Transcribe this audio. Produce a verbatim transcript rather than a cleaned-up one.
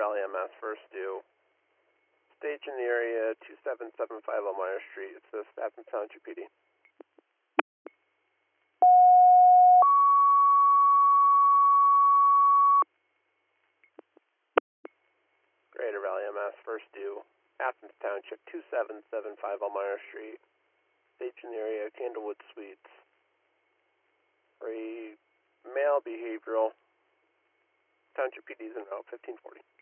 Valley M S, first due. Stage in the area, two seven seven five Elmira Street. It's the Athens Township P D. Greater Valley M S, first due. Athens Township, two seven seven five Elmira Street. Stage in the area, Candlewood Suites. For a male behavioral, Township P D is en route, fifteen forty.